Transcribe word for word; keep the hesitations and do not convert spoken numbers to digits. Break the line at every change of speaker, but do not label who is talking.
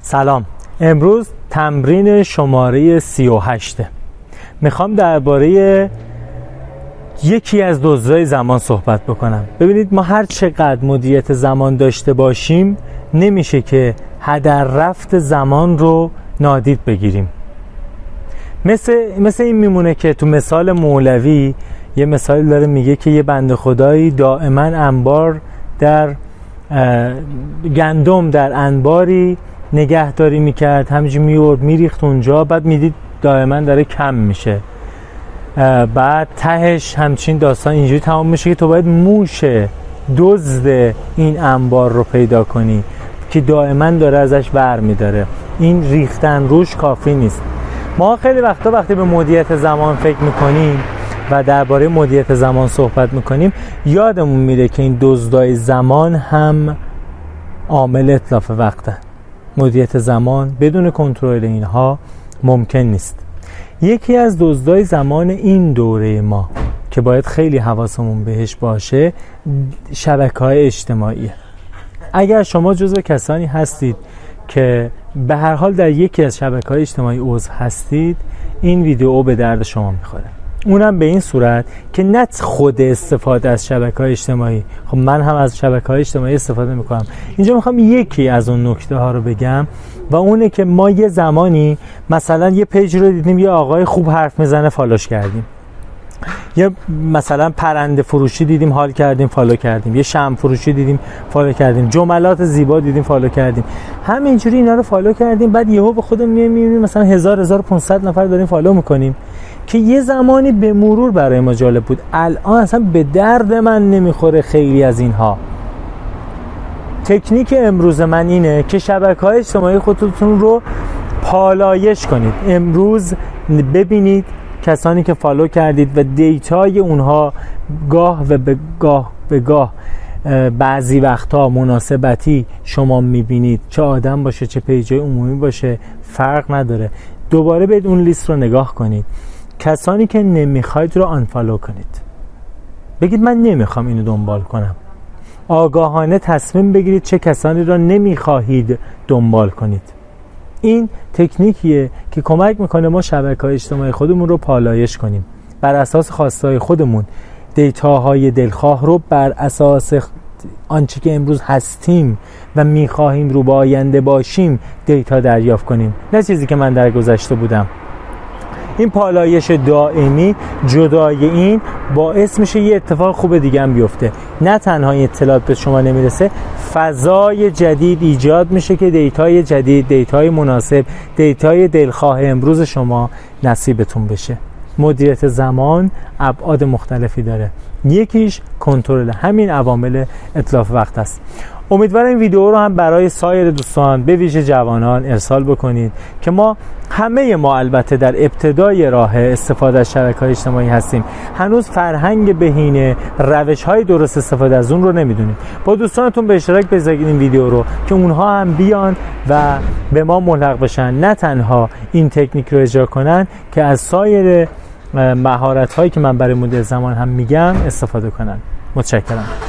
سلام. امروز تمرین شماره سی و هشت. میخوام درباره یکی از دزدای زمان صحبت بکنم. ببینید، ما هر چقدر مدیریت زمان داشته باشیم نمیشه که هدر رفت زمان رو نادید بگیریم. مثل, مثل این میمونه که تو مثال مولوی یه مثال داره، میگه که یه بنده خدایی دائما انبار در گندم در انباری نگهداری میکرد، همینجوری میورد میریخت اونجا، بعد میدید دائما داره کم میشه. بعد تهش همچین داستان اینجوری تمام میشه که تو باید موش دزد این انبار رو پیدا کنی که دائما داره ازش بر میداره. این ریختن روش کافی نیست. ما خیلی وقتا وقتی به مدیریت زمان فکر میکنیم و درباره مدیریت زمان صحبت میکنیم یادمون میره که این دزدای زمان هم عامل اتلاف وقته. مدیریت زمان بدون کنترل اینها ممکن نیست. یکی از دزدای زمان این دوره ما که باید خیلی حواسمون بهش باشه شبکه‌های اجتماعیه. اگر شما جزو کسانی هستید که به هر حال در یکی از شبکه‌های اجتماعی عضو هستید، این ویدیو به درد شما میخوره. اونم به این صورت که نه خود استفاده از شبکه‌های اجتماعی، خب من هم از شبکه‌های اجتماعی استفاده میکنم. اینجا میخوام یکی از اون نکته ها رو بگم و اونه که ما یه زمانی مثلا یه پیج رو دیدیم، یه آقای خوب حرف میزنه فالوش کردیم، یه مثلا پرنده فروشی دیدیم حال کردیم فالو کردیم، یه شمع فروشی دیدیم فالو کردیم، جملات زیبا دیدیم فالو کردیم، همینجوری اینا رو فالو کردیم. بعد یهو به خودمون میبینیم مثلا هزار هزار و پانصد نفر داریم فالو میکنیم که یه زمانی به مرور برای ما جالب بود، الان اصلا به درد من نمیخوره خیلی از اینها. تکنیک امروز من اینه که شبکه‌های اجتماعی خودتون رو پالایش کنید. امروز ببینید کسانی که فالو کردید و دیتای اونها گاه و به گاه به گاه بعضی وقتها مناسبتی شما میبینید، چه آدم باشه چه پیجای عمومی باشه فرق نداره. دوباره برید اون لیست رو نگاه کنید، کسانی که نمیخواید رو آنفالو کنید. بگید من نمیخوام اینو دنبال کنم. آگاهانه تصمیم بگیرید چه کسانی را نمیخواهید دنبال کنید. این تکنیکیه که کمک میکنه ما شبکه‌های اجتماعی خودمون رو پالایش کنیم، بر اساس خواستهای خودمون دیتاهای دلخواه رو بر اساس آنچه که امروز هستیم و میخواهیم رو به آینده باشیم دیتا دریافت کنیم، نه چیزی که من در گذشته بودم. این پالایش دائمی جدای این باعث میشه یه اتفاق خوب دیگه هم بیفته. نه تنها اطلاعات به شما نمیرسه، فضای جدید ایجاد میشه که دیتای جدید، دیتای مناسب، دیتای دلخواه امروز شما نصیبتون بشه. مدیریت زمان ابعاد مختلفی داره، یکیش کنترل همین عوامل اتلاف وقت است. امیدوارم این ویدیو رو هم برای سایر دوستان به ویژه جوانان ارسال بکنید که ما همه ما البته در ابتدای راه استفاده از شبکه‌های اجتماعی هستیم، هنوز فرهنگ بهینه روش‌های درست استفاده از اون رو نمیدونیم. با دوستانتون به اشتراک بذارید این ویدیو رو که اونها هم بیان و به ما ملحق بشن، نه تنها این تکنیک رو اجرا کنن که از سایر مهارت‌هایی که من برای مدیر زمان هم میگم استفاده کنن. متشکرم.